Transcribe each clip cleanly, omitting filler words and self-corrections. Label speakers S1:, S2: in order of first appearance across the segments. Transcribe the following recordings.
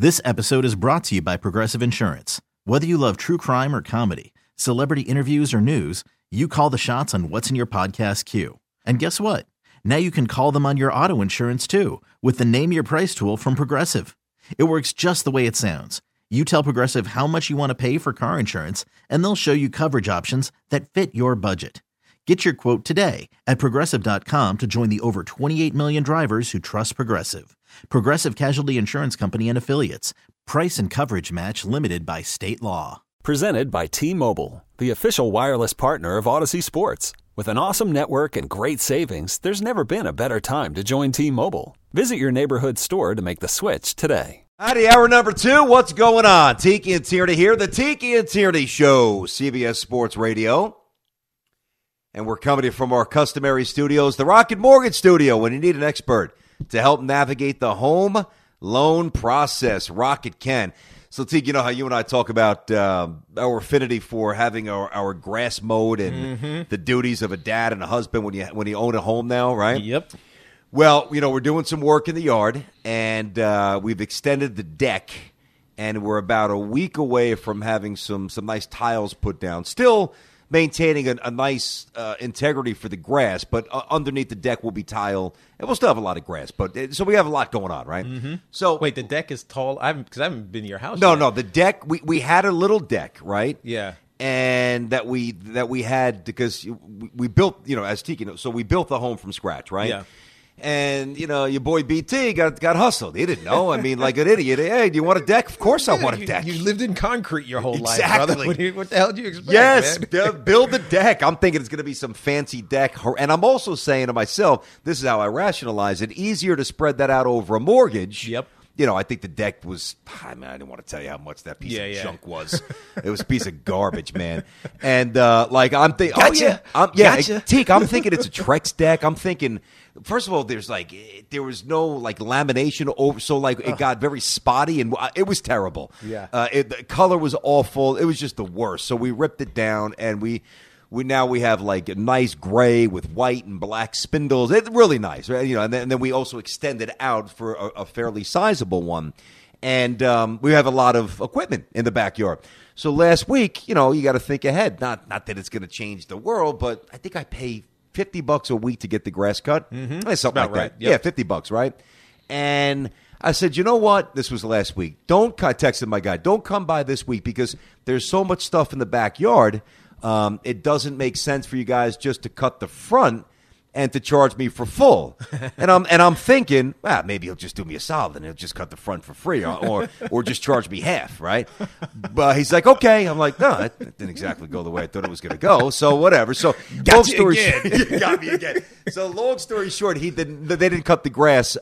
S1: This episode is brought to you by Progressive Insurance. Whether you love true crime or comedy, celebrity interviews or news, you call the shots on what's in your podcast queue. And guess what? Now you can call them on your auto insurance too with the Name Your Price tool from Progressive. It works just the way it sounds. You tell Progressive how much you want to pay for car insurance, and they'll show you coverage options that fit your budget. Get your quote today at Progressive.com to join the over 28 million drivers who trust Progressive. Progressive Casualty Insurance Company and Affiliates. Price and coverage match limited by state law.
S2: Presented by T-Mobile, the official wireless partner of Odyssey Sports. With an awesome network and great savings, there's never been a better time to join T-Mobile. Visit your neighborhood store to make the switch today.
S3: Howdy, hour number 2. What's going on? Tiki and Tierney here. The Tiki and Tierney Show, CBS Sports Radio. And we're coming to you from our customary studios, the Rocket Mortgage Studio, when you need an expert to help navigate the home loan process. Rocket can. So, Tiki, you know how you and I talk about our affinity for having our grass mowed and the duties of a dad and a husband when you own a home now, right?
S4: Yep.
S3: Well, you know, we're doing some work in the yard, and we've extended the deck, and we're about a week away from having some nice tiles put down. Still maintaining a nice integrity for the grass, but underneath the deck will be tile, and we'll still have a lot of grass. But so we have a lot going on, right?
S4: Mm-hmm.
S3: So
S4: wait, the deck is tall? Because I haven't been to your house.
S3: No,
S4: yet.
S3: no, the deck. We had a little deck, right?
S4: Yeah.
S3: And that we had because we built, you know, as Tiki, so we built the home from scratch, right?
S4: Yeah.
S3: And, you know, your boy BT got hustled. He didn't know. I mean, like an idiot. Hey, do you want a deck? Of course I want a deck.
S4: You lived in concrete your whole life,
S3: Exactly.
S4: brother. What the hell do you expect,
S3: Yes,
S4: man?
S3: build the deck. I'm thinking it's going to be some fancy deck. And I'm also saying to myself, this is how I rationalize it, easier to spread that out over a mortgage.
S4: Yep.
S3: You know, I think the deck was, I didn't want to tell you how much that piece of junk was. It was a piece of garbage, man. And, I'm thinking,
S4: Gotcha. Gotcha.
S3: Teak, I'm thinking it's a Trex deck. I'm thinking, first of all, there was no, like, lamination over, so, like, it got very spotty, and it was terrible.
S4: Yeah.
S3: The color was awful. It was just the worst. So we ripped it down, and we have like a nice gray with white and black spindles. It's really nice, right? You know, and then we also extended out for a fairly sizable one, and we have a lot of equipment in the backyard. So last week, you know, you got to think ahead. Not that it's going to change the world, but I think I pay $50 a week to get the grass cut, something
S4: about
S3: like
S4: right.
S3: that.
S4: Yep.
S3: Yeah, $50, right? And I said, you know what? This was last week. I texted my guy, don't come by this week because there's so much stuff in the backyard. It doesn't make sense for you guys just to cut the front and to charge me for full. And I'm thinking, maybe he'll just do me a solid and he'll just cut the front for free or just charge me half, right? But he's like, okay. I'm like, no, that didn't exactly go the way I thought it was going to go. So whatever. So long story short, you got me again. So long story short, they didn't cut the grass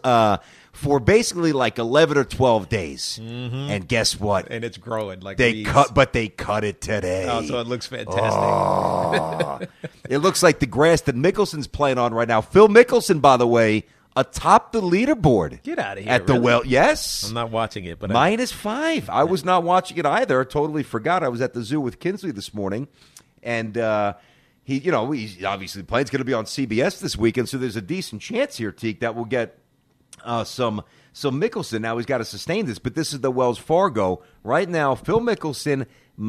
S3: for basically like 11 or 12 days. Mm-hmm. And guess what?
S4: And it's growing like
S3: they
S4: weeds.
S3: They cut it today.
S4: Oh, so it looks fantastic.
S3: Oh. It looks like the grass that Mickelson's playing on right now. Phil Mickelson, by the way, atop the leaderboard.
S4: Get out of here.
S3: At the well. Yes.
S4: I'm not watching it, but
S3: -5. I was not watching it either. I totally forgot. I was at the zoo with Kinsley this morning, and he's obviously playing. It's going to be on CBS this weekend, so there's a decent chance here, Teak, that we'll get some Mickelson. Now he's got to sustain this, but this is the Wells Fargo. Right now, Phil Mickelson,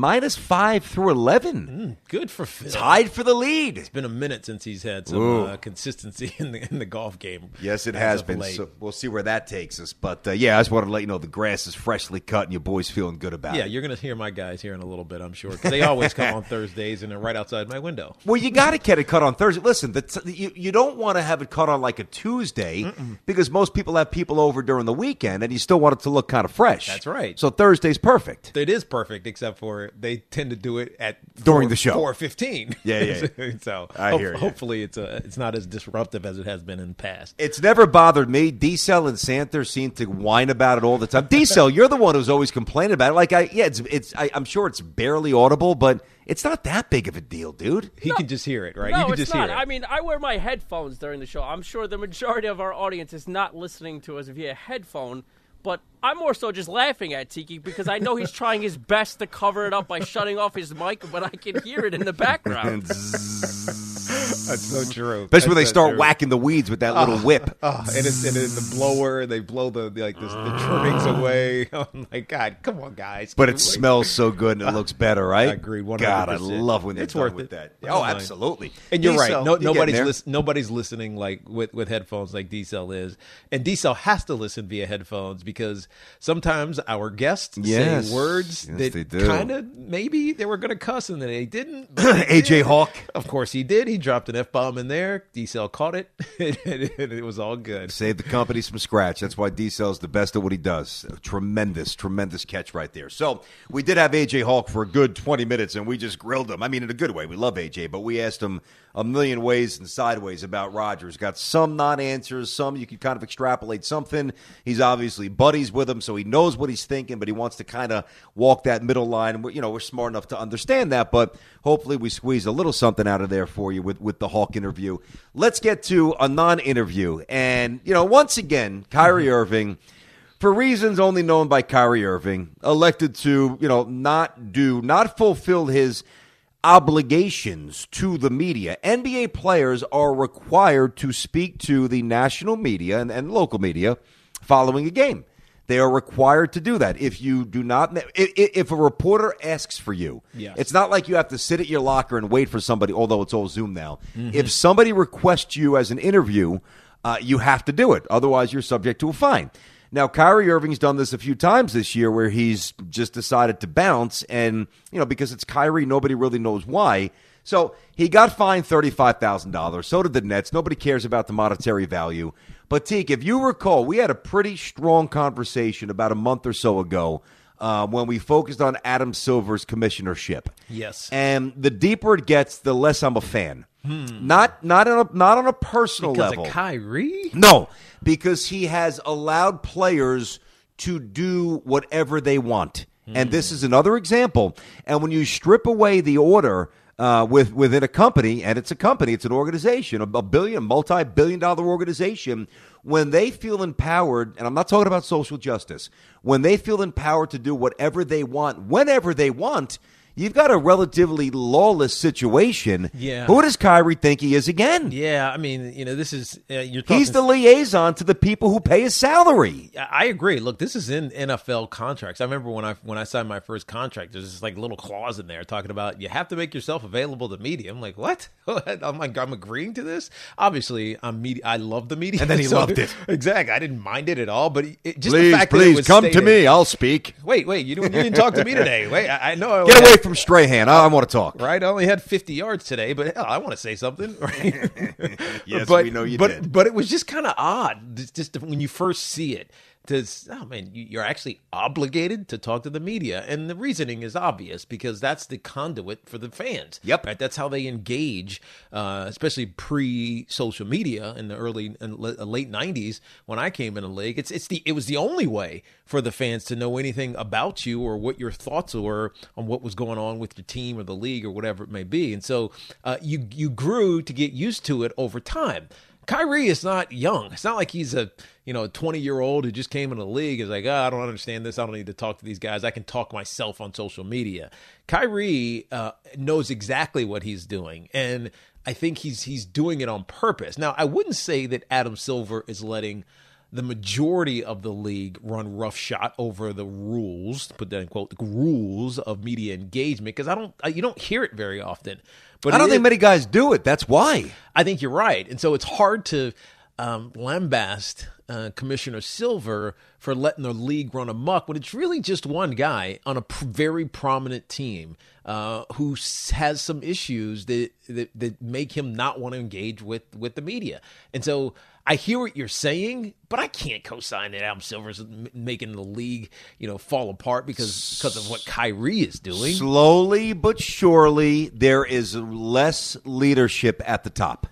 S3: -5 through 11.
S4: Good for Phil.
S3: Tied for the lead.
S4: It's been a minute since he's had some consistency in the golf game.
S3: Yes, it has been. So we'll see where that takes us. But, I just wanted to let you know the grass is freshly cut and your boy's feeling good about it.
S4: Yeah, you're going to hear my guys here in a little bit, I'm sure, because they always come on Thursdays and they're right outside my window.
S3: Well, you got to get it cut on Thursday. Listen, you don't want to have it cut on like a Tuesday because most people have people over during the weekend and you still want it to look kind of fresh.
S4: That's right.
S3: So Thursday's perfect.
S4: It is perfect, except for they tend to do it at
S3: during the show
S4: 4:15.
S3: Yeah.
S4: So
S3: I hear you.
S4: Hopefully it's not as disruptive as it has been in the past.
S3: It's never bothered me. D-Cell and Santer seem to whine about it all the time. D-Cell, you're the one who's always complaining about it. I'm sure it's barely audible, but it's not that big of a deal, dude.
S4: He can just hear it, right?
S5: No,
S4: you can
S5: it's
S4: just
S5: not.
S4: hear it.
S5: I mean, I wear my headphones during the show. I'm sure the majority of our audience is not listening to us via headphone. But I'm more so just laughing at Tiki because I know he's trying his best to cover it up by shutting off his mic, but I can hear it in the background.
S4: That's so true.
S3: Especially when they
S4: That's so
S3: start
S4: true.
S3: whacking the weeds with that little whip.
S4: Oh, and it's the blower. They blow the trimmings away. Oh my God! Come on, guys.
S3: But it smells so good and it looks better, right?
S4: I agree, 100%.
S3: God, I love when they're
S4: It's
S3: done
S4: worth
S3: with
S4: it.
S3: that.
S4: I
S3: Oh,
S4: don't mind.
S3: absolutely.
S4: And you're right.
S3: D-Cell,
S4: No,
S3: you're getting there.
S4: nobody's listening like with headphones like D-Cell is, and D-Cell has to listen via headphones because sometimes our guests
S3: Yes.
S4: say words
S3: Yes, they
S4: that
S3: do.
S4: kind of maybe they were going to cuss and then they didn't.
S3: AJ Hawk.
S4: Of course he did. He dropped an F-bomb in there. D-Cell caught it, and it was all good.
S3: Saved the company some scratch. That's why D-Cell's the best at what he does. A tremendous catch right there. So we did have AJ Hawk for a good 20 minutes, and we just grilled him. I mean, in a good way. We love AJ, but we asked him a million ways and sideways about Rodgers. Got some non-answers, some you could kind of extrapolate something. He's obviously buddies with him, so he knows what he's thinking, but he wants to kind of walk that middle line. And we're smart enough to understand that, but hopefully we squeeze a little something out of there for you with the Hawk interview. Let's get to a non-interview. And, once again, Kyrie Irving, for reasons only known by Kyrie Irving, elected to, not fulfill his obligations to the media. NBA players are required to speak to the national media and local media following a game. They are required to do that. If you do not, if a reporter asks for you,
S4: Yes.
S3: It's not like you have to sit at your locker and wait for somebody, although it's all Zoom now. If somebody requests you as an interview, you have to do it. Otherwise, you're subject to a fine. Now, Kyrie Irving's done this a few times this year where he's just decided to bounce, and, because it's Kyrie, nobody really knows why. So he got fined $35,000. So did the Nets. Nobody cares about the monetary value. But, Teak, if you recall, we had a pretty strong conversation about a month or so ago when we focused on Adam Silver's commissionership.
S4: Yes.
S3: And the deeper it gets, the less I'm a fan. Not on a personal
S4: Because
S3: level.
S4: of Kyrie?
S3: No, because he has allowed players to do whatever they want. And this is another example. And when you strip away the order within a company, and it's a company, it's an organization, a multi-billion-dollar organization, when they feel empowered, and I'm not talking about social justice, when they feel empowered to do whatever they want, whenever they want, you've got a relatively lawless situation.
S4: Yeah.
S3: Who does Kyrie think he is again?
S4: Yeah, I mean, this is you're talking.
S3: He's the liaison to the people who pay his salary.
S4: I agree. Look, this is in NFL contracts. I remember when I signed my first contract, there's this little clause in there talking about you have to make yourself available to media. I'm like, what? I'm agreeing to this. Obviously, I'm media. I love the media,
S3: And then he loved it.
S4: Exactly. I didn't mind it at all. But just
S3: Please,
S4: the fact that it was
S3: come to
S4: stated-
S3: me. I'll speak.
S4: Wait, you didn't talk to me today. Wait, I know. I only
S3: Get
S4: had-
S3: away from Strahan. I want to talk.
S4: Right, I only had 50 yards today, but hell, I want to say something. Right?
S3: Yes,
S4: but,
S3: we know you
S4: but,
S3: did.
S4: But it was just kind of odd, just when you first see it. You're actually obligated to talk to the media, and the reasoning is obvious because that's the conduit for the fans.
S3: Yep,
S4: right. That's how they engage, especially pre-social media in the early and late '90s when I came in the league. It was the only way for the fans to know anything about you or what your thoughts were on what was going on with your team or the league or whatever it may be. And so you grew to get used to it over time. Kyrie is not young. It's not like he's a 20-year-old who just came in the league. Is like, I don't understand this. I don't need to talk to these guys. I can talk myself on social media. Kyrie knows exactly what he's doing, and I think he's doing it on purpose. Now, I wouldn't say that Adam Silver is letting the majority of the league run roughshod over the rules, put that in quote, the rules of media engagement, because you don't hear it very often. But
S3: I don't think many guys do it. That's why.
S4: I think you're right. And so it's hard to lambast Commissioner Silver for letting the league run amok when it's really just one guy on a very prominent team who has some issues that make him not want to engage with the media. And so I hear what you're saying, but I can't co-sign that Adam Silver's making the league, fall apart because of what Kyrie is doing.
S3: Slowly but surely, there is less leadership at the top.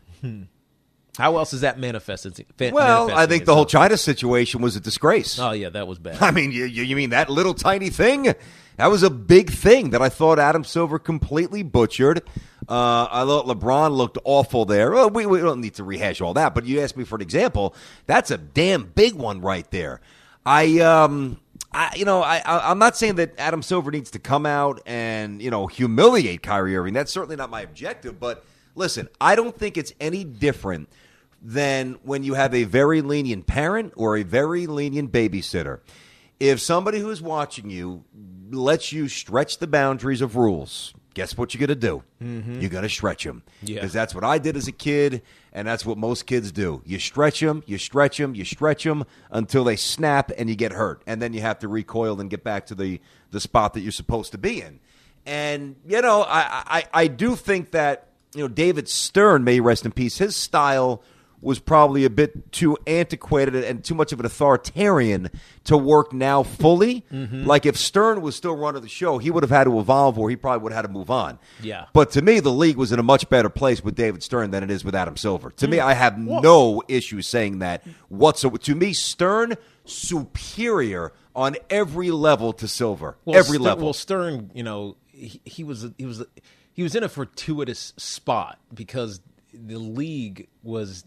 S4: How else is that manifested?
S3: Well, I think the whole China situation was a disgrace.
S4: Oh, yeah, that was bad.
S3: I mean, you mean that little tiny thing? That was a big thing that I thought Adam Silver completely butchered. I thought LeBron looked awful there. Well, we don't need to rehash all that, but you asked me for an example. That's a damn big one right there. I'm not saying that Adam Silver needs to come out and, humiliate Kyrie Irving. That's certainly not my objective, but Listen, I don't think it's any different than when you have a very lenient parent or a very lenient babysitter. If somebody who's watching you lets you stretch the boundaries of rules, guess what you're going to do? Mm-hmm. You're going to stretch them. Because that's what I did as a kid, and that's what most kids do. You stretch them, you stretch them, you stretch them until they snap and you get hurt. And then you have to recoil and get back to the spot that you're supposed to be in. And, I do think that, David Stern, may he rest in peace, his style was probably a bit too antiquated and too much of an authoritarian to work now fully. Mm-hmm. Like if Stern was still running the show, he would have had to evolve, or he probably would have had to move on. Yeah. But to me, the league was in a much better place with David Stern than it is with Adam Silver. To me, I have no issue saying that whatsoever. To me, Stern, superior on every level to Silver. Every level.
S4: Well, Stern, he was in a fortuitous spot because the league was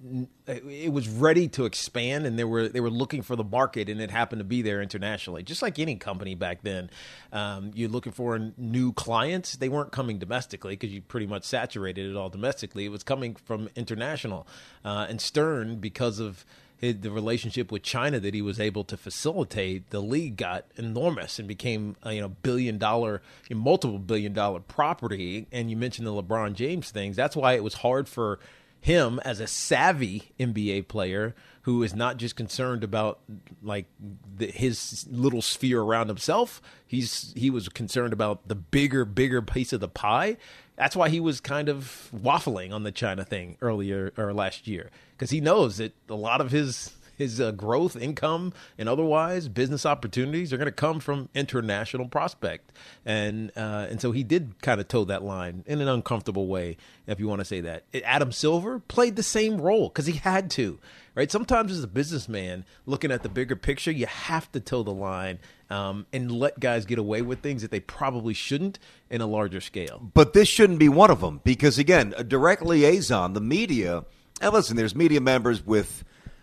S4: ready to expand, and they were looking for the market, and it happened to be there internationally. Just like any company back then, you're looking for new clients. They weren't coming domestically because you pretty much saturated it all domestically. It was coming from international. And Stern, because of the relationship with China that he was able to facilitate, the league got enormous and became a multiple billion-dollar property. And you mentioned the LeBron James things. That's why it was hard for him as a savvy NBA player who is not just concerned about his little sphere around himself. He was concerned about the bigger piece of the pie. That's why he was kind of waffling on the China thing earlier or last year, because he knows that a lot of his growth, income, and otherwise business opportunities are going to come from international prospect, and so he did kind of toe that line in an uncomfortable way, if you want to say that. Adam Silver played the same role because he had to, right? Sometimes as a businessman, looking at the bigger picture, you have to toe the line and let guys get away with things that they probably shouldn't in a larger scale.
S3: But this shouldn't be one of them because, again, a direct liaison, the media. And listen, there's media members with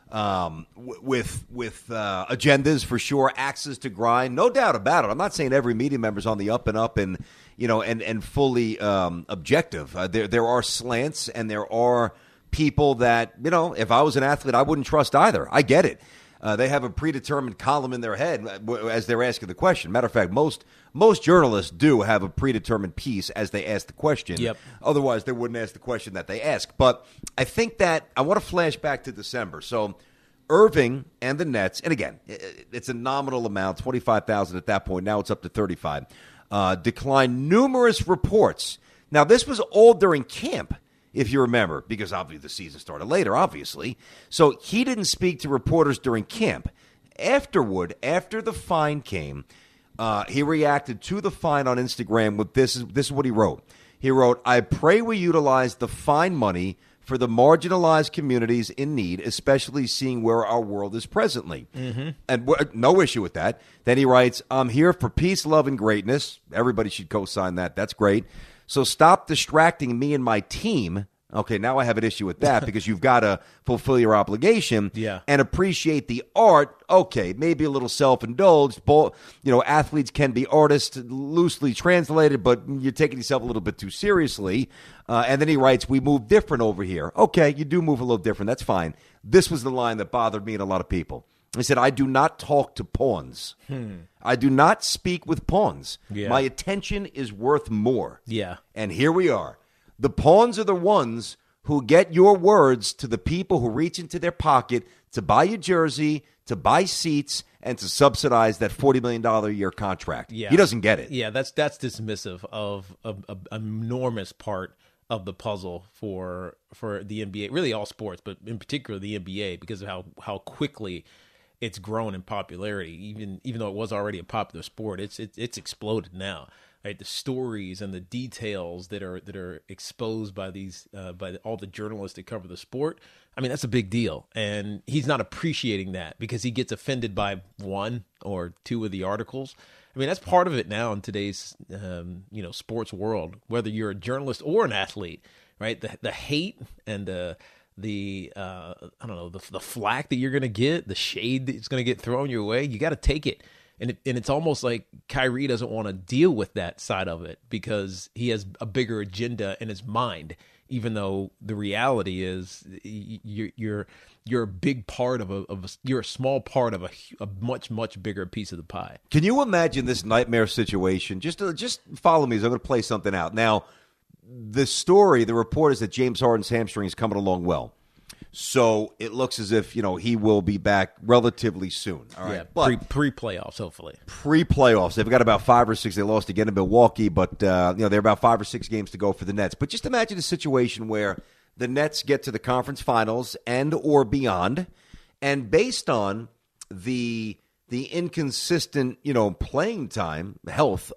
S3: agendas for sure, axes to grind, no doubt about it. I'm not saying every media member's on the up and up and and fully objective. There are slants and there are people that if I was an athlete, I wouldn't trust either. I get it. They have a predetermined column in their head as they're asking the question. Matter of fact, most journalists do have a predetermined piece as they ask the question. Yep. Otherwise, they wouldn't ask the question that they ask. But I think that I want to flash back to December. So Irving and the Nets, and again, it's a nominal amount, $25,000 at that point. Now it's up to $35,000. Declined numerous reports. Now, this was all during camp, if you remember, because obviously the season started later, obviously. So he didn't speak to reporters during camp. Afterward, after the fine came, he reacted to the fine on Instagram with this is what he wrote. He wrote, "I pray we utilize the fine money for the marginalized communities in need, especially seeing where our world is presently." Mm-hmm. And no issue with that. Then he writes, "I'm here for peace, love, and greatness." Everybody should co-sign that. That's great. "So stop distracting me and my team." Okay, now I have an issue with that because you've got to fulfill your obligation and appreciate the art. Okay, maybe a little self-indulged. Athletes can be artists, loosely translated, but you're taking yourself a little bit too seriously. And then he writes, "We move different over here." Okay, you do move a little different. That's fine. This was the line that bothered me and a lot of people. He said, "I do not talk to pawns. I do not speak with pawns. Yeah. My attention is worth more." Yeah. And here we are. The pawns are the ones who get your words to the people who reach into their pocket to buy your jersey, to buy seats, and to subsidize that $40 million a year contract. Yeah. He doesn't get it.
S4: Yeah, that's dismissive of an enormous part of the puzzle for the NBA, really all sports, but in particular the NBA, because of how quickly it's grown in popularity. Even though it was already a popular sport, it's exploded now. Right, the stories and the details that are exposed by all the journalists that cover the sport. I mean, that's a big deal, and he's not appreciating that because he gets offended by one or two of the articles. I mean, that's part of it now in today's sports world. Whether you're a journalist or an athlete, right? The hate and the flack that you're going to get, the shade that's going to get thrown your way, you got to take it. And it's almost like Kyrie doesn't want to deal with that side of it because he has a bigger agenda in his mind, even though the reality is you're a big part you're a small part of a much bigger piece of the pie.
S3: Can you imagine this nightmare situation? Just follow me as I'm going to play something out. Now, the report is that James Harden's hamstring is coming along well. So it looks as if, he will be back relatively soon. All right.
S4: Yeah,
S3: but
S4: pre-playoffs, hopefully.
S3: Pre-playoffs. They've got about 5 or 6. They lost again in Milwaukee, but they're about 5 or 6 games to go for the Nets. But just imagine a situation where the Nets get to the conference finals and or beyond, and based on the inconsistent, playing time, health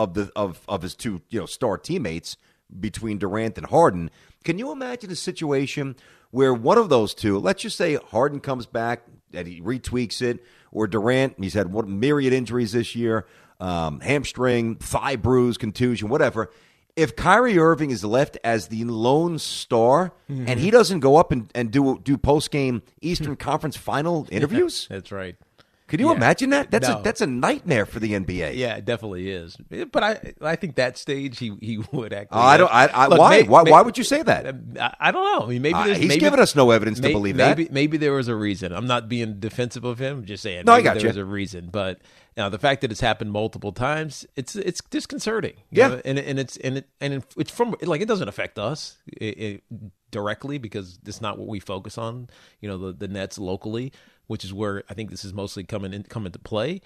S3: of his two, star teammates between Durant and Harden, can you imagine a situation where one of those two, let's just say Harden comes back and he retweaks it, or Durant, he's had myriad injuries this year, hamstring, thigh bruise, contusion, whatever. If Kyrie Irving is left as the lone star and he doesn't go up and do post-game Eastern Conference final interviews?
S4: That's right.
S3: Could you imagine that?
S4: No.
S3: That's a nightmare for the NBA.
S4: Yeah, it definitely is. But I think that stage he would actually.
S3: Why would you say that?
S4: I don't know. I mean, maybe
S3: he's given us no evidence to believe that.
S4: Maybe there was a reason. I'm not being defensive of him. I'm just saying.
S3: No, I got
S4: there was a reason. But now the fact that it's happened multiple times, it's disconcerting.
S3: Yeah,
S4: and it's from like it doesn't affect us directly because it's not what we focus on. The Nets locally, which is where I think this is mostly come into play.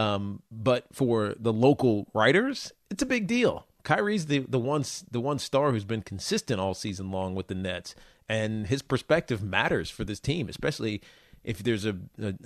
S4: But for the local writers, it's a big deal. Kyrie's the one star who's been consistent all season long with the Nets, and his perspective matters for this team, especially if there's a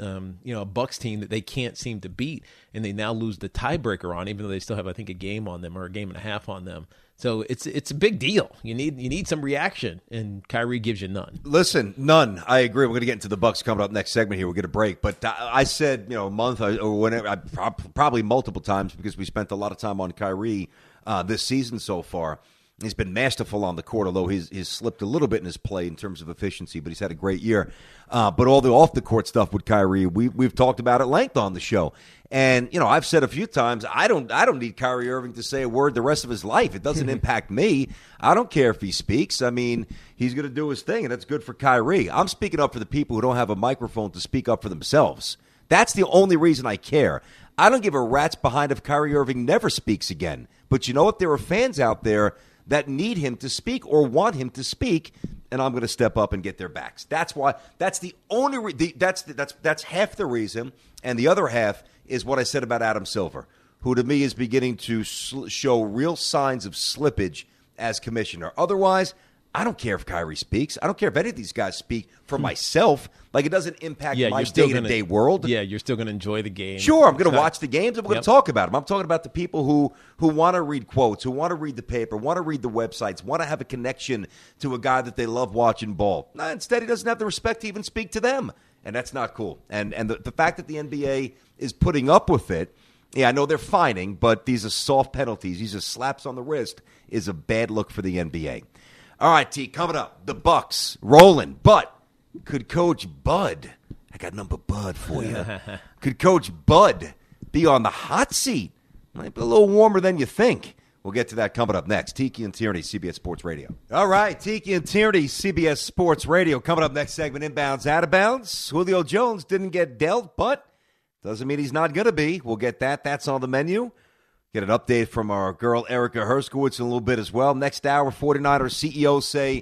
S4: Bucks team that they can't seem to beat, and they now lose the tiebreaker on, even though they still have, I think, a game on them or a game and a half on them. So it's a big deal. You need some reaction, and Kyrie gives you none.
S3: Listen, none. I agree. We're going to get into the Bucks coming up next segment here. We'll get a break. But I said, a month or whenever, probably multiple times because we spent a lot of time on Kyrie this season so far. He's been masterful on the court, although he's slipped a little bit in his play in terms of efficiency, but he's had a great year. But all the off-the-court stuff with Kyrie, we've talked about at length on the show. And, I've said a few times, I don't need Kyrie Irving to say a word the rest of his life. It doesn't impact me. I don't care if he speaks. I mean, he's going to do his thing, and that's good for Kyrie. I'm speaking up for the people who don't have a microphone to speak up for themselves. That's the only reason I care. I don't give a rat's behind if Kyrie Irving never speaks again. But you know what? There are fans out there that need him to speak or want him to speak, and I'm going to step up and get their backs. That's why. That's the only. That's half the reason, and the other half is what I said about Adam Silver, who to me is beginning to show real signs of slippage as commissioner. Otherwise, I don't care if Kyrie speaks. I don't care if any of these guys speak for myself. Like, it doesn't impact my day-to-day world.
S4: Yeah, you're still going to enjoy the game.
S3: Sure, I'm going to watch the games, and we're going to talk about them. I'm talking about the people who want to read quotes, who want to read the paper, want to read the websites, want to have a connection to a guy that they love watching ball. Instead, he doesn't have the respect to even speak to them, and that's not cool. And the fact that the NBA is putting up with it, yeah, I know they're fining, but these are soft penalties. These are slaps on the wrist is a bad look for the NBA. All right, T, coming up, the Bucks rolling, but could Coach Bud, I got number Bud for you, could Coach Bud be on the hot seat? Might be a little warmer than you think. We'll get to that coming up next. Tiki and Tierney, CBS Sports Radio. All right, Tiki and Tierney, CBS Sports Radio. Coming up next segment, inbounds, out of bounds. Julio Jones didn't get dealt, but doesn't mean he's not going to be. We'll get that. That's on the menu. Get an update from our girl Erica Herskowitz in a little bit as well. Next hour, 49ers CEO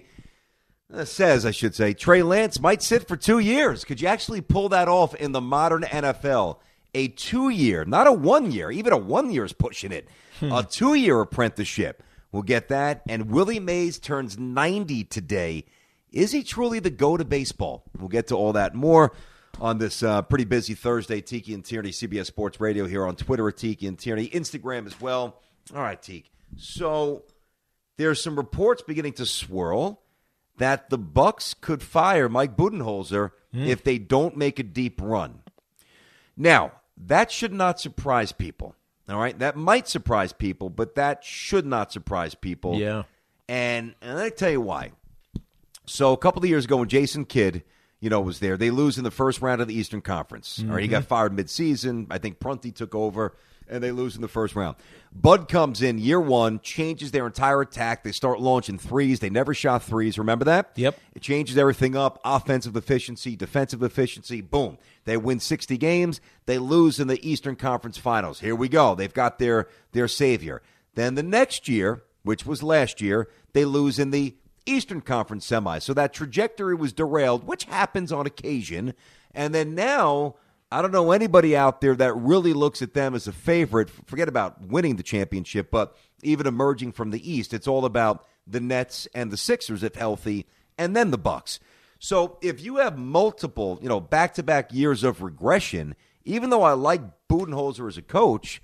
S3: says Trey Lance might sit for 2 years. Could you actually pull that off in the modern NFL? A 2-year, not a 1 year. Even a 1 year is pushing it. A 2-year apprenticeship. We'll get that. And Willie Mays turns 90 today. Is he truly the GOAT of baseball? We'll get to all that more on this pretty busy Thursday. Tiki and Tierney, CBS Sports Radio here on Twitter at Tiki and Tierney, Instagram as well. All right, Tiki. So there's some reports beginning to swirl that the Bucks could fire Mike Budenholzer if they don't make a deep run. Now, that should not surprise people. All right, that might surprise people, but that should not surprise people.
S4: Yeah,
S3: and let me tell you why. So a couple of years ago, when Jason Kidd, was there. They lose in the first round of the Eastern Conference. All right, he got fired midseason. I think Prunty took over, and they lose in the first round. Bud comes in year one, changes their entire attack. They start launching threes. They never shot threes. Remember that?
S4: Yep.
S3: It changes everything up. Offensive efficiency, defensive efficiency. Boom. They win 60 games. They lose in the Eastern Conference Finals. Here we go. They've got their savior. Then the next year, which was last year, they lose in the Eastern Conference semis. So that trajectory was derailed, which happens on occasion. And then now, I don't know anybody out there that really looks at them as a favorite. Forget about winning the championship, but even emerging from the East. It's all about the Nets and the Sixers, if healthy, and then the Bucks. So if you have multiple, back-to-back years of regression, even though I like Budenholzer as a coach,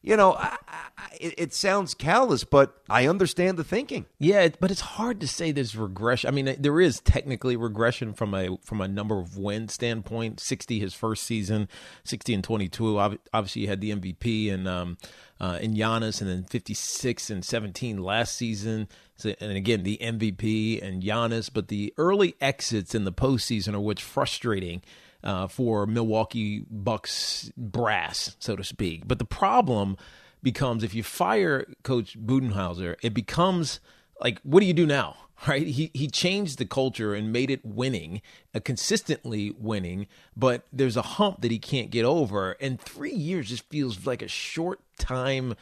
S3: it sounds callous, but I understand the thinking.
S4: Yeah, but it's hard to say there's regression. I mean, there is technically regression from a number of win standpoint. 60 his first season, 60 and 22. Obviously, you had the MVP in Giannis, and then 56 and 17 last season. So, and again, the MVP and Giannis. But the early exits in the postseason are what's frustrating for Milwaukee Bucks brass, so to speak. But the problem becomes if you fire Coach Budenholzer, it becomes like, what do you do now? Right? He changed the culture and made it winning, consistently winning, but there's a hump that he can't get over. And 3 years just feels like a short time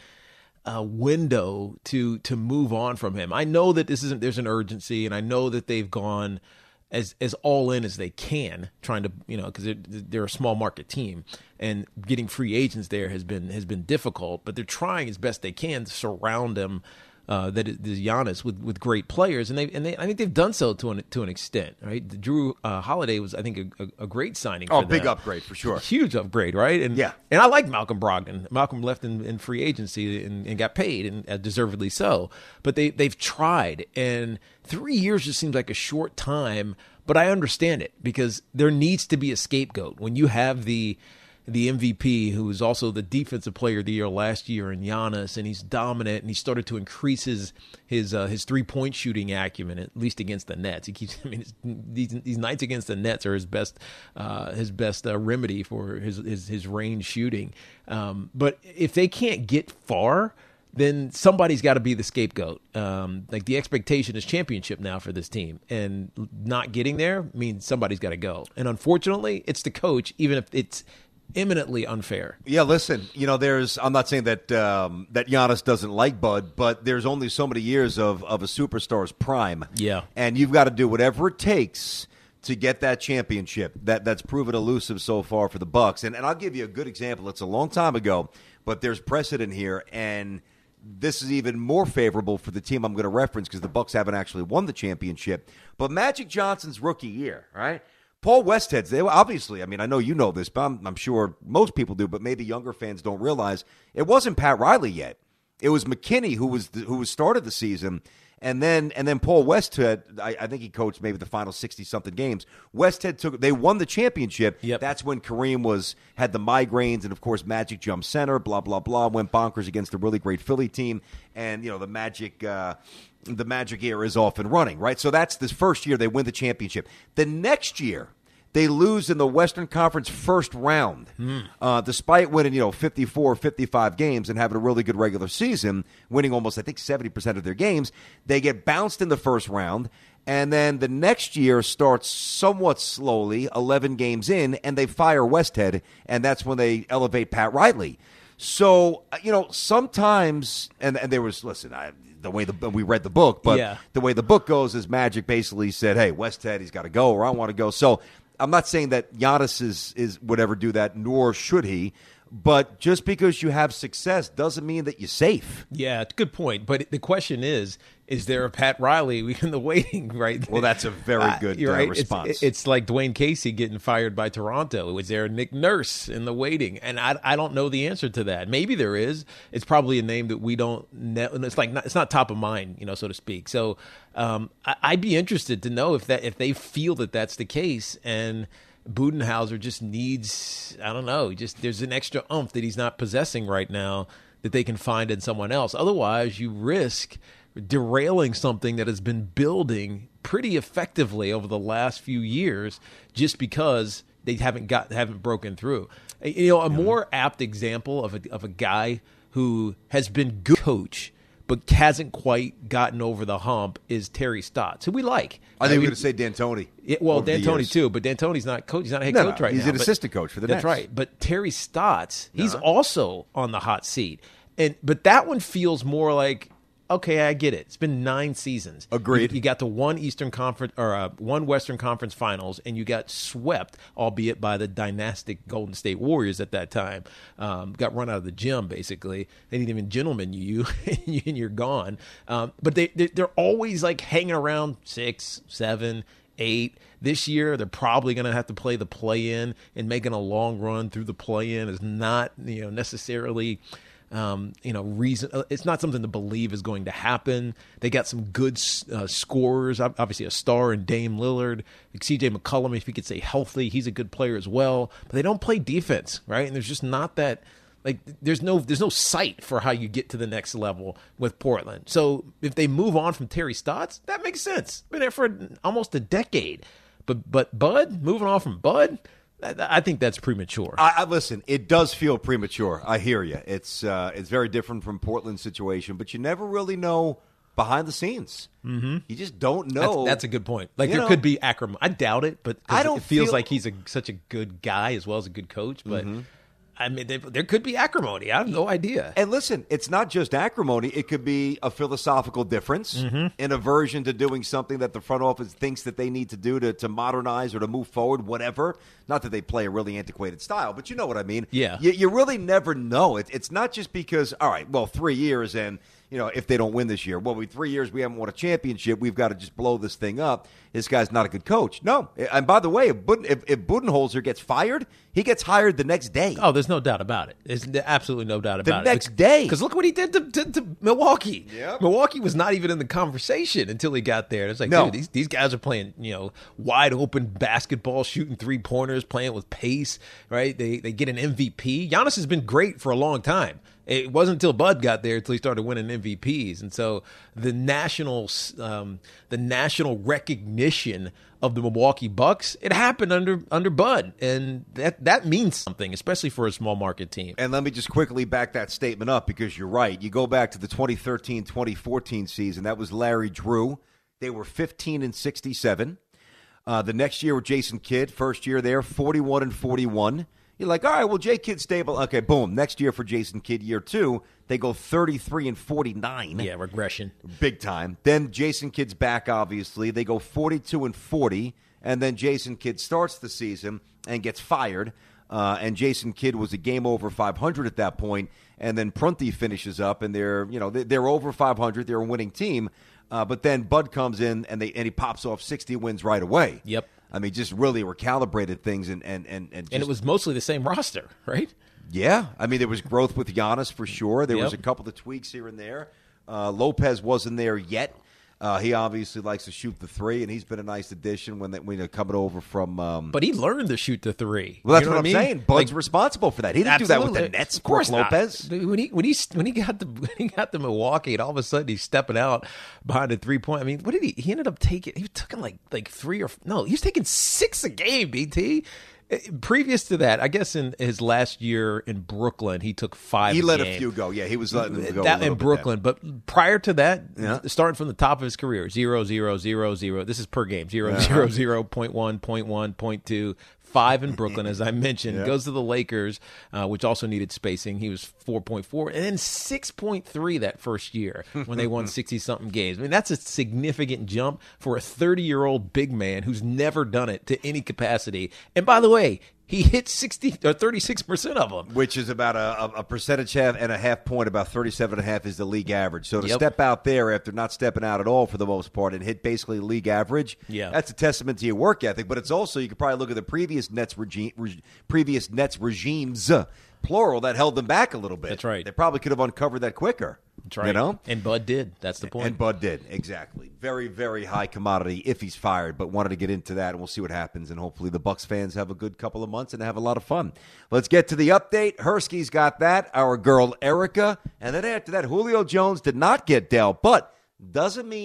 S4: window to move on from him. I know that there's an urgency, and I know that they've gone as all in as they can, trying to, because they're a small market team, and getting free agents there has been difficult. But they're trying as best they can to surround them, that is Giannis, with great players, and I think they've done so to an extent. Right, Drew Holiday was, I think, a great signing.
S3: Oh,
S4: for
S3: big
S4: them.
S3: Upgrade for sure,
S4: huge upgrade, right? And
S3: yeah,
S4: and I like Malcolm Brogdon. Malcolm left in free agency and got paid, and deservedly so. But they've tried, and 3 years just seems like a short time. But I understand it, because there needs to be a scapegoat when you have the MVP, who was also the defensive player of the year last year in Giannis, and he's dominant, and he started to increase his 3-point shooting acumen, at least against the Nets. He keeps, these nights against the Nets are his best remedy for his range shooting. But if they can't get far, then somebody's got to be the scapegoat. Like, the expectation is championship now for this team, and not getting there means somebody's got to go. And unfortunately, it's the coach, even if it's eminently unfair.
S3: Yeah, listen, I'm not saying that that Giannis doesn't like Bud, but there's only so many years of a superstar's prime.
S4: Yeah.
S3: And you've got to do whatever it takes to get that championship. That's proven elusive so far for the Bucks. And I'll give you a good example. It's a long time ago, but there's precedent here, and this is even more favorable for the team I'm going to reference, because the Bucks haven't actually won the championship. But Magic Johnson's rookie year, right? Paul Westhead's, they obviously, I know you know this, but I'm sure most people do, but maybe younger fans don't realize, it wasn't Pat Riley yet. It was McKinney who started the season, and then Paul Westhead, I think he coached maybe the final 60-something games. Westhead they won the championship.
S4: Yep. That's
S3: when Kareem had the migraines, and of course Magic jumped center, blah, blah, blah, went bonkers against a really great Philly team, and the Magic era is off and running, right? So that's this first year they win the championship. The next year, they lose in the Western Conference first round, despite winning, 54, 55 games and having a really good regular season, winning almost, I think, 70% of their games. They get bounced in the first round, and then the next year starts somewhat slowly, 11 games in, and they fire Westhead, and that's when they elevate Pat Riley. So, sometimes, and there was, the way we read the book, but the way the book goes is Magic basically said, hey, Westhead, he's got to go, or I want to go. So I'm not saying that Giannis would ever do that, nor should he. But just because you have success doesn't mean that you're safe.
S4: Yeah, it's a good point. But the question is there a Pat Riley in the waiting, right?
S3: Well, that's a very good
S4: right.
S3: response.
S4: It's like Dwayne Casey getting fired by Toronto. Was there a Nick Nurse in the waiting? And I don't know the answer to that. Maybe there is. It's probably a name that we don't know. It's not top of mind, so to speak. So I'd be interested to know if they feel that that's the case, and Budenholzer just needs, I don't know, there's an extra oomph that he's not possessing right now that they can find in someone else. Otherwise, you risk derailing something that has been building pretty effectively over the last few years just because they haven't broken through. A more apt example of a guy who has been good coach but hasn't quite gotten over the hump is Terry Stotts, who we like.
S3: I think we're going to say D'Antoni.
S4: D'Antoni too, but D'Antoni's not coach. He's not a head coach right now.
S3: He's an assistant coach for the Nets.
S4: That's right. But Terry Stotts, he's also on the hot seat, but that one feels more like, okay, I get it. It's been 9 seasons.
S3: Agreed.
S4: You got the one Eastern Conference or one Western Conference Finals, and you got swept, albeit by the dynastic Golden State Warriors at that time. Got run out of the gym, basically. They didn't even gentleman you, and you're gone. But they're always like hanging around 6, 7, 8. This year, they're probably going to have to play the play-in, and making a long run through the play-in is not necessarily reason. It's not something to believe is going to happen. They got some good scorers, obviously a star in Dame Lillard. Like CJ McCollum, if he could stay healthy, he's a good player as well. But they don't play defense, right? And there's just not that. Like there's no sight for how you get to the next level with Portland. So if they move on from Terry Stotts, that makes sense. Been there for almost a decade. But Bud, moving on from Bud, I think that's premature.
S3: Listen, it does feel premature. I hear you. It's very different from Portland's situation, but you never really know behind the scenes. Mm-hmm. You just don't know.
S4: That's a good point. Like there could be acrimony. I doubt it, but it feels like he's such a good guy as well as a good coach. But I mean, there could be acrimony. I have no idea.
S3: And listen, it's not just acrimony. It could be a philosophical difference, an aversion to doing something that the front office thinks that they need to do to modernize or to move forward, whatever. Not that they play a really antiquated style, but you know what I mean.
S4: Yeah.
S3: You really never know. It's not just because, all right, well, 3 years and, if they don't win this year, 3 years we haven't won a championship, we've got to just blow this thing up. This guy's not a good coach. No. And by the way, if Budenholzer gets fired, he gets hired the next day.
S4: Oh, there's no doubt about it. There's absolutely no doubt about it.
S3: The next day.
S4: Because look what he did to Milwaukee.
S3: Yep.
S4: Milwaukee was not even in the conversation until he got there. It's like, dude, these guys are playing, wide open basketball, shooting 3-pointers, playing with pace, right? They get an MVP. Giannis has been great for a long time. It wasn't until Bud got there until he started winning MVPs. And so the national recognition of the Milwaukee Bucks, it happened under Bud. And that means something, especially for a small market team.
S3: And let me just quickly back that statement up because you're right. You go back to the 2013-2014 season. That was Larry Drew. They were 15-67. The next year with Jason Kidd, first year there, 41-41. You're like, all right, well, Jay Kidd's stable. Okay, boom. Next year for Jason Kidd, year 2, they go 33-49.
S4: Yeah, regression.
S3: Big time. Then Jason Kidd's back, obviously. They go 42-40, and then Jason Kidd starts the season and gets fired. And Jason Kidd was a game over 500 at that point. And then Prunty finishes up, and they're over 500. They're a winning team. But then Bud comes in, and he pops off 60 wins right away.
S4: Yep.
S3: I mean, just really recalibrated things, and
S4: it was mostly the same roster, right?
S3: Yeah, I mean, there was growth with Giannis for sure. There was a couple of tweaks here and there. Lopez wasn't there yet. He obviously likes to shoot the 3, and he's been a nice addition when they're coming over from.
S4: But he learned to shoot the 3.
S3: Well, that's what I'm saying. Bud's responsible for that. He didn't do that with the Nets.
S4: Of course,
S3: Lopez.
S4: When he got to Milwaukee, and all of a sudden he's stepping out behind a 3-point. I mean, what did he? He ended up taking. He took like 3 or no. He was taking 6 a game. BT. Previous to that, I guess in his last year in Brooklyn, he took 5
S3: He let
S4: a
S3: few go. Yeah, he was letting them go
S4: that in Brooklyn. But prior to that, starting from the top of his career, 0, 0, 0, 0. This is per game. 0, 0, 0, 0.1, 0.1, 0.2. 5 in Brooklyn, as I mentioned. Goes to the Lakers, which also needed spacing. He was 4.4. And then 6.3 that first year when they won 60-something games. I mean, that's a significant jump for a 30-year-old big man who's never done it to any capacity. And by the way, he hit 60 or 36% of them,
S3: which is about a percentage and a half point. About 37.5 is the league average. So to step out there after not stepping out at all for the most part and hit basically league average, that's a testament to your work ethic. But it's also, you could probably look at the previous Nets regimes, plural, that held them back a little bit.
S4: That's right.
S3: They probably could have uncovered that quicker.
S4: That's right. And Bud did. That's the point.
S3: And Bud did, exactly. Very, very high commodity if he's fired, but wanted to get into that, and we'll see what happens, and hopefully the Bucks fans have a good couple of months and have a lot of fun. Let's get to the update. Hersky's got that, our girl Erica, and then after that, Julio Jones did not get dealt, but doesn't mean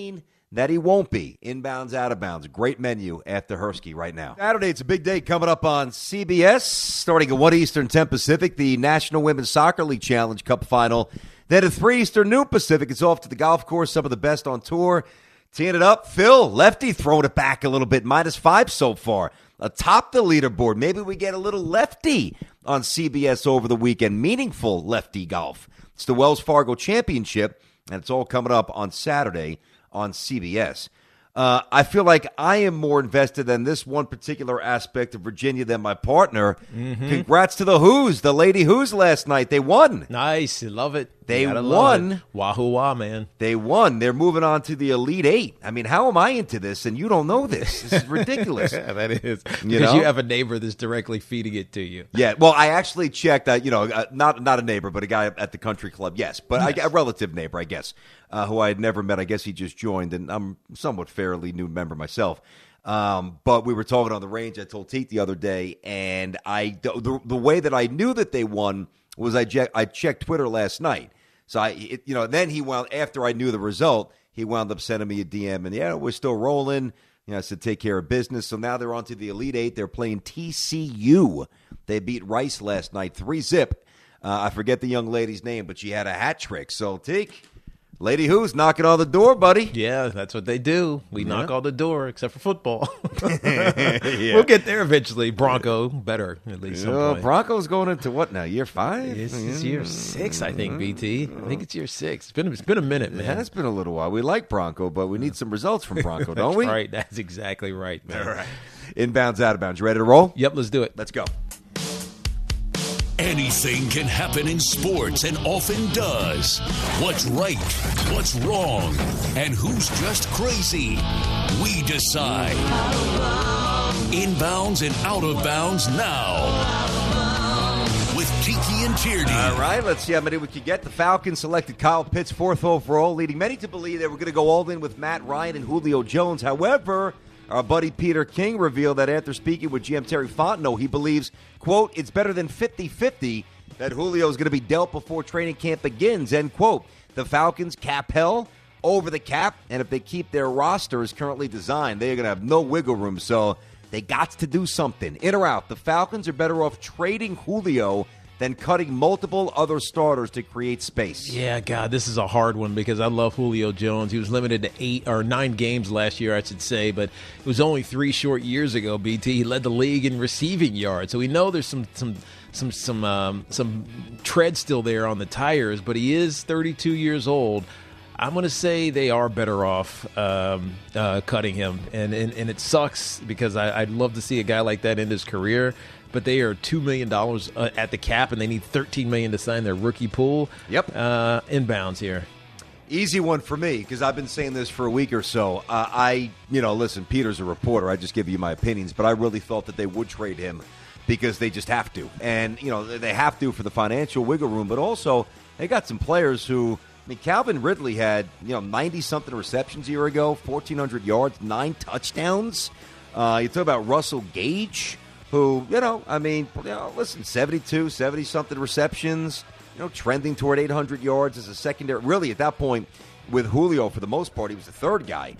S3: that he won't be. Inbounds, out of bounds. Great menu at the Hersky right now. Saturday, it's a big day coming up on CBS. Starting at 1 Eastern, 10 Pacific, the National Women's Soccer League Challenge Cup final. Then at 3 Eastern, noon Pacific, it's off to the golf course. Some of the best on tour. Teeing it up, Phil, lefty, throwing it back a little bit. -5 so far. Atop the leaderboard. Maybe we get a little lefty on CBS over the weekend. Meaningful lefty golf. It's the Wells Fargo Championship, and it's all coming up on Saturday on CBS. I feel like I am more invested in this one particular aspect of Virginia than my partner. Mm-hmm. Congrats to the Who's, the Lady Who's last night. They won.
S4: Nice. Love it.
S3: They won.
S4: Wahoo wah, man.
S3: They won. They're moving on to the Elite Eight. I mean, how am I into this and you don't know this? This is ridiculous.
S4: Yeah, that is. Because you have a neighbor that's directly feeding it to you.
S3: Yeah. Well, I actually checked, not a neighbor, but a guy at the country club. Yes. But a relative neighbor, I guess, who I had never met. I guess he just joined, and I'm somewhat fairly new member myself. But we were talking on the range. I told Teet the other day, and the way that I knew that they won was I checked Twitter last night. So then he wound, after I knew the result, he wound up sending me a DM, and we're still rolling. I said take care of business. So now they're on to the Elite Eight. They're playing TCU. They beat Rice last night, 3-0. I forget the young lady's name, but she had a hat trick. So Teek, Lady Who's knocking on the door, buddy.
S4: Yeah, that's what they do. We knock on the door, except for football. We'll get there eventually. Bronco, better at least.
S3: Bronco's going into what now? Year 5?
S4: It's year 6, I think. BT. I think it's year 6. It's been a minute, man.
S3: Yeah, it's been a little while. We like Bronco, but we need some results from Bronco, don't we?
S4: Right. That's exactly right, man.
S3: All right. Inbounds, out of bounds. You ready to roll?
S4: Yep. Let's do it.
S3: Let's go.
S6: Anything can happen in sports and often does. What's right, what's wrong, and who's just crazy? We decide. Inbounds and out of bounds now. With Tiki and Tierney.
S3: All right, let's see how many we can get. The Falcons selected Kyle Pitts 4th overall, leading many to believe they were going to go all in with Matt Ryan and Julio Jones. However, our buddy Peter King revealed that after speaking with GM Terry Fontenot, he believes, quote, it's better than 50-50 that Julio is going to be dealt before training camp begins, end quote. The Falcons cap hell over the cap, and if they keep their roster as currently designed, they're going to have no wiggle room, so they got to do something. In or out, the Falcons are better off trading Julio than cutting multiple other starters to create space.
S4: Yeah, God, this is a hard one because I love Julio Jones. He was limited to 8 or 9 games last year, I should say, but it was only 3 short years ago, BT. He led the league in receiving yards. So we know there's some tread still there on the tires, but he is 32 years old. I'm going to say they are better off cutting him, and it sucks because I'd love to see a guy like that end his career, but they are $2 million at the cap, and they need $13 million to sign their rookie pool.
S3: Yep.
S4: Inbounds here.
S3: Easy one for me because I've been saying this for a week or so. Listen, Peter's a reporter. I just give you my opinions, but I really thought that they would trade him because they just have to. And, they have to for the financial wiggle room, but also they got some players who, Calvin Ridley had, 90-something receptions a year ago, 1,400 yards, 9 touchdowns. You talk about Russell Gage, who, listen, 70-something receptions, trending toward 800 yards as a secondary. Really, at that point, with Julio, for the most part, he was the third guy.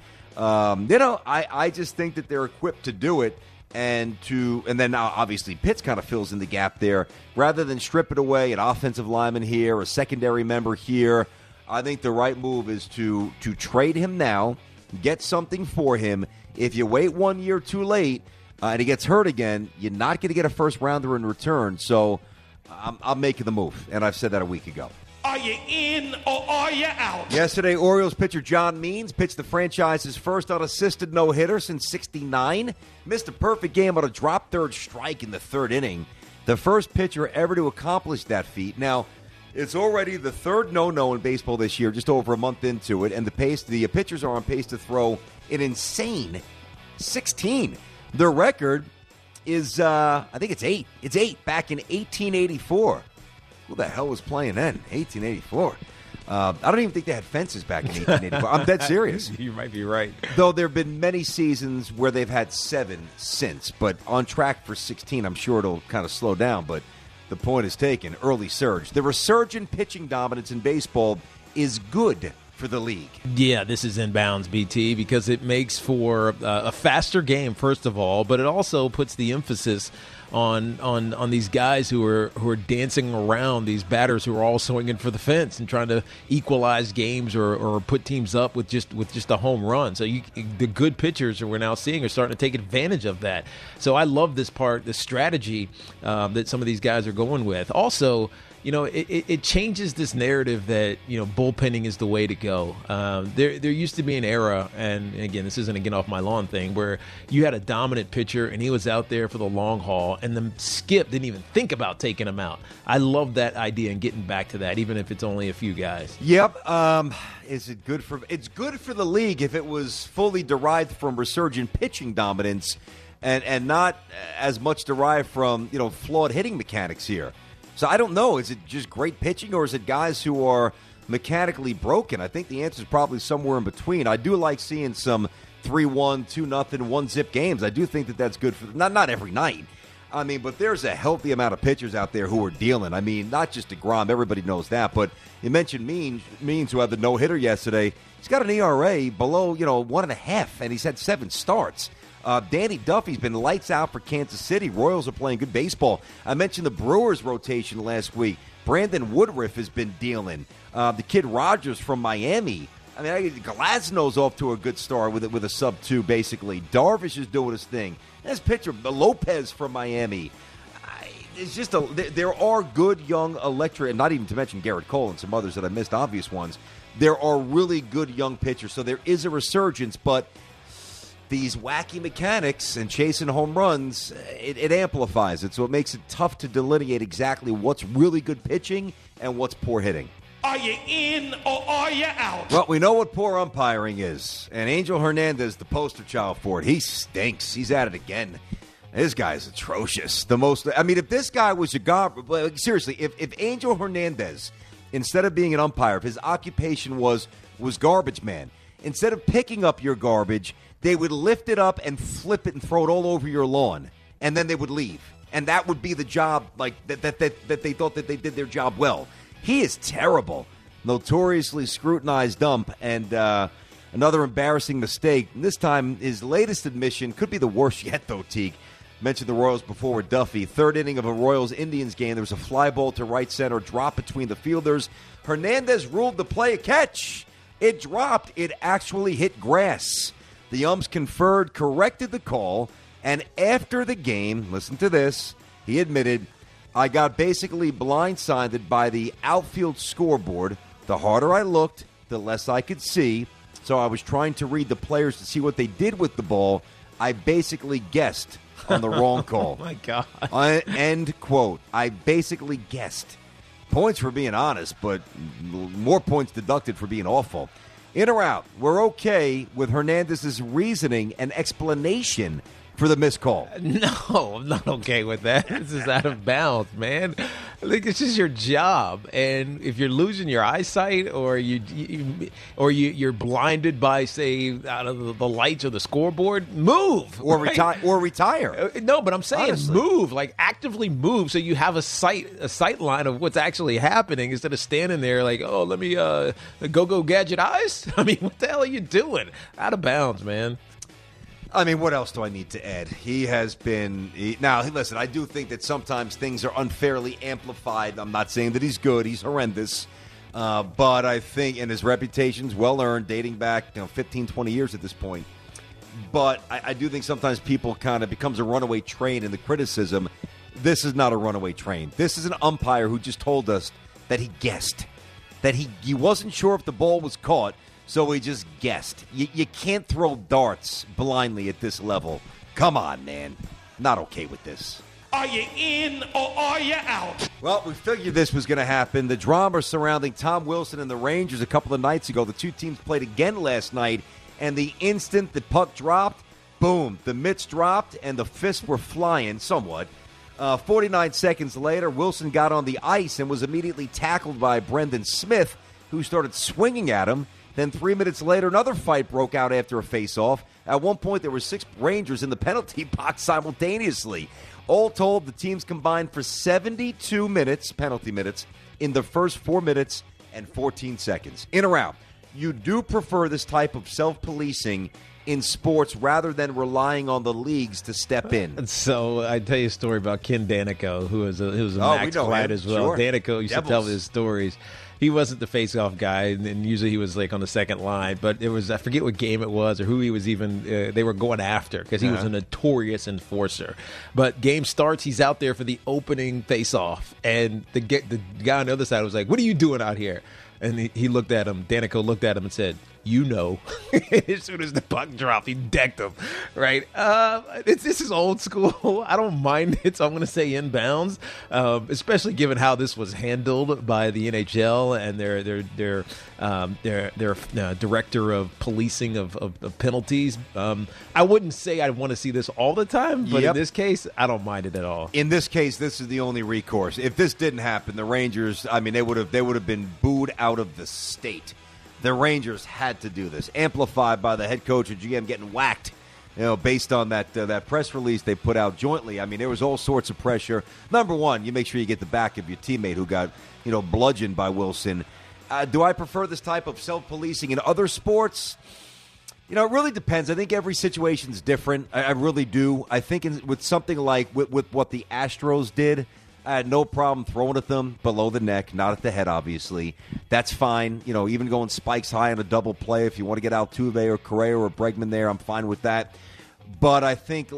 S3: I just think that they're equipped to do it. And then obviously Pitts kind of fills in the gap there. Rather than strip it away, an offensive lineman here, a secondary member here, I think the right move is to trade him now, get something for him. If you wait 1 year too late and he gets hurt again, you're not going to get a first-rounder in return. So I'm making the move, and I've said that a week ago.
S7: Are you in or are you out?
S3: Yesterday, Orioles pitcher John Means pitched the franchise's first unassisted no-hitter since '69. Missed a perfect game on a drop third strike in the third inning. The first pitcher ever to accomplish that feat. Now, it's already the third no-no in baseball this year, just over a month into it, and the pitchers are on pace to throw an insane 16. Their record is, I think it's 8. It's 8 back in 1884. Who the hell was playing then? 1884. I don't even think they had fences back in 1884. I'm dead serious.
S4: You might be right.
S3: Though there have been many seasons where they've had 7 since, but on track for 16. I'm sure it'll kind of slow down, but the point is taken. Early surge. The resurgent pitching dominance in baseball is good for the league.
S4: Yeah, this is Inbounds, BT, because it makes for a faster game, first of all, but it also puts the emphasis on these guys who are dancing around these batters who are all swinging for the fence and trying to equalize games or put teams up with just a home run. So the good pitchers that we're now seeing are starting to take advantage of that. So I love this part, the strategy that some of these guys are going with. Also, it changes this narrative that, bullpenning is the way to go. There used to be an era, and again, this isn't a get off my lawn thing, where you had a dominant pitcher and he was out there for the long haul, and the skip didn't even think about taking him out. I love that idea and getting back to that, even if it's only a few guys.
S3: Yep. Is it good for? It's good for the league if it was fully derived from resurgent pitching dominance, and not as much derived from flawed hitting mechanics here. So I don't know. Is it just great pitching, or is it guys who are mechanically broken? I think the answer is probably somewhere in between. I do like seeing some 3-1, 2-0, 1-zip games. I do think that's good for not every night. I mean, but there's a healthy amount of pitchers out there who are dealing. I mean, not just DeGrom. Everybody knows that. But you mentioned Means, who had the no-hitter yesterday. He's got an ERA below 1.5, and he's had 7 starts. Danny Duffy's been lights out for Kansas City. Royals are playing good baseball. I mentioned the Brewers rotation last week. Brandon Woodruff has been dealing. The kid Rogers from Miami. I mean, Glasnow's off to a good start with a sub-2, basically. Darvish is doing his thing. This pitcher, Lopez from Miami. It's just there are good young electric, and not even to mention Garrett Cole and some others that I missed, obvious ones. There are really good young pitchers, so there is a resurgence, but these wacky mechanics and chasing home runs, it amplifies it. So it makes it tough to delineate exactly what's really good pitching and what's poor hitting.
S7: Are you in or are you out?
S3: Well, we know what poor umpiring is. And Angel Hernandez, the poster child for it. He stinks. He's at it again. This guy's atrocious. If this guy was a garbage, seriously, if Angel Hernandez, instead of being an umpire, if his occupation was garbage man, instead of picking up your garbage, they would lift it up and flip it and throw it all over your lawn, and then they would leave. And that would be the job, like that they thought that they did their job well. He is terrible. Notoriously scrutinized ump, and another embarrassing mistake. And this time, his latest admission could be the worst yet, though, Teague. Mentioned the Royals before with Duffy. Third inning of a Royals-Indians game. There was a fly ball to right center, drop between the fielders. Hernandez ruled the play a catch. It dropped. It actually hit grass. The umps conferred, corrected the call, and after the game, listen to this, he admitted, I got basically blindsided by the outfield scoreboard. The harder I looked, the less I could see. So I was trying to read the players to see what they did with the ball. I basically guessed on the wrong call.
S4: Oh, my God.
S3: End quote. I basically guessed. Points for being honest, but more points deducted for being awful. In or out, we're okay with Hernandez's reasoning and explanation for the missed call.
S4: No, I'm not okay with that. This is out of bounds, man. Like, this is your job, and if you're losing your eyesight, or you're blinded by, say, out of the lights or the scoreboard, move
S3: or
S4: right?
S3: retire.
S4: No, but I'm saying
S3: honestly,
S4: move, like actively move, so you have a sight line of what's actually happening instead of standing there like, oh, let me go gadget eyes. I mean, what the hell are you doing? Out of bounds, man.
S3: I mean, what else do I need to add? He has been... Now, listen, I do think that sometimes things are unfairly amplified. I'm not saying that he's good. He's horrendous. But I think, and his reputation's well-earned, dating back 15, 20 years at this point. But I do think sometimes people kind of becomes a runaway train in the criticism. This is not a runaway train. This is an umpire who just told us that he guessed. That he wasn't sure if the ball was caught, so he just guessed. You can't throw darts blindly at this level. Come on, man. Not okay with this.
S7: Are you in or are you out?
S3: Well, we figured this was going to happen. The drama surrounding Tom Wilson and the Rangers a couple of nights ago. The two teams played again last night, and the instant the puck dropped, boom, the mitts dropped, and the fists were flying somewhat. 49 seconds later, Wilson got on the ice and was immediately tackled by Brendan Smith, who started swinging at him. Then 3 minutes later, another fight broke out after a face-off. At one point, there were 6 Rangers in the penalty box simultaneously. All told, the teams combined for 72 minutes, penalty minutes, in the first 4 minutes and 14 seconds. In or out? you do prefer this type of self-policing in sports rather than relying on the leagues to step in.
S4: So I tell you a story about Ken Danico, who was a Max client as well.
S3: Sure.
S4: Danico used to tell his stories. He wasn't the face-off guy, and usually he was like on the second line. But it was, I forget what game it was or who he was even. They were going after because he was a notorious enforcer. But game starts, he's out there for the opening face-off, and the guy on the other side was like, "What are you doing out here?" And he looked at him. Danico looked at him and said, "You know." As soon as the puck dropped, he decked him. Right? This is old school. I don't mind it, so I'm going to say inbounds, especially given how this was handled by the NHL and their director of policing of penalties. I wouldn't say I want to see this all the time, but in this case, I don't mind it at all.
S3: In this case, this is the only recourse. If this didn't happen, the Rangers, I mean, they would have been booed out of the state. The Rangers had to do this, amplified by the head coach and GM getting whacked, based on that press release they put out jointly. I mean, there was all sorts of pressure. Number one, you make sure you get the back of your teammate who got, bludgeoned by Wilson. Do I prefer this type of self-policing in other sports? It really depends. I think every situation's different. I really do. I think with something like with what the Astros did, I had no problem throwing at them below the neck, not at the head, obviously. That's fine. Even going spikes high on a double play. If you want to get Altuve or Correa or Bregman there, I'm fine with that. But I think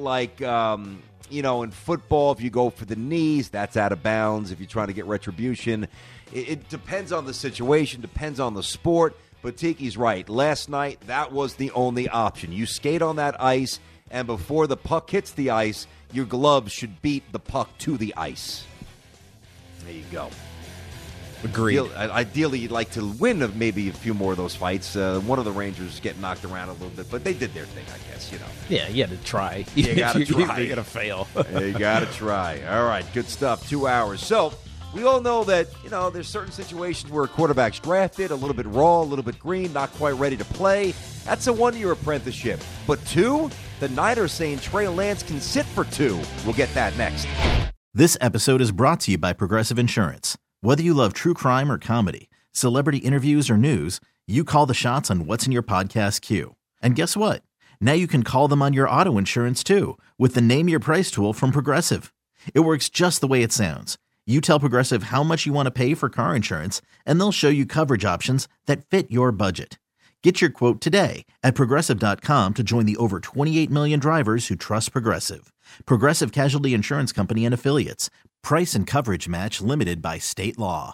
S3: in football, if you go for the knees, that's out of bounds. If you're trying to get retribution, it depends on the situation, depends on the sport. But Tiki's right. Last night, that was the only option. You skate on that ice, and before the puck hits the ice, your gloves should beat the puck to the ice. There you go.
S4: Agreed.
S3: Ideally, you'd like to win maybe a few more of those fights. One of the Rangers getting knocked around a little bit, but they did their thing, I guess.
S4: Yeah, you had to try.
S3: You got to try.
S4: You got to fail.
S3: You got to try. All right, good stuff. 2 hours. So we all know that there's certain situations where a quarterback's drafted a little bit raw, a little bit green, not quite ready to play. That's a 1-year apprenticeship. But 2, the Niners saying Trey Lance can sit for 2. We'll get that next.
S1: This episode is brought to you by Progressive Insurance. Whether you love true crime or comedy, celebrity interviews or news, you call the shots on what's in your podcast queue. And guess what? Now you can call them on your auto insurance too with the Name Your Price tool from Progressive. It works just the way it sounds. You tell Progressive how much you want to pay for car insurance, and they'll show you coverage options that fit your budget. Get your quote today at Progressive.com to join the over 28 million drivers who trust Progressive. Progressive Casualty Insurance Company and Affiliates. Price and coverage match limited by state law.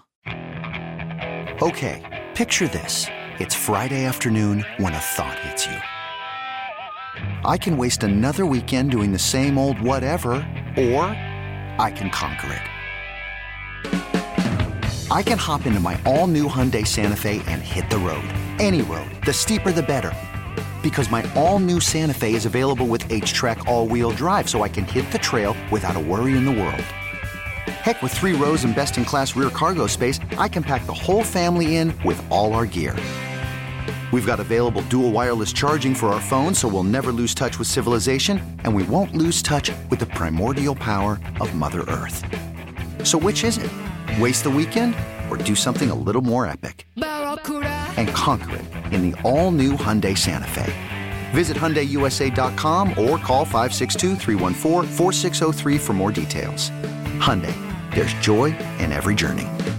S8: Okay, picture this. It's Friday afternoon when a thought hits you. I can waste another weekend doing the same old whatever, or I can conquer it. I can hop into my all-new Hyundai Santa Fe and hit the road. Any road. The steeper, the better. Because my all-new Santa Fe is available with H-Track all-wheel drive, so I can hit the trail without a worry in the world. Heck, with 3 rows and best-in-class rear cargo space, I can pack the whole family in with all our gear. We've got available dual wireless charging for our phones, so we'll never lose touch with civilization, and we won't lose touch with the primordial power of Mother Earth. So which is it? Waste the weekend or do something a little more epic? And conquer it in the all-new Hyundai Santa Fe. Visit HyundaiUSA.com or call 562-314-4603 for more details. Hyundai, there's joy in every journey.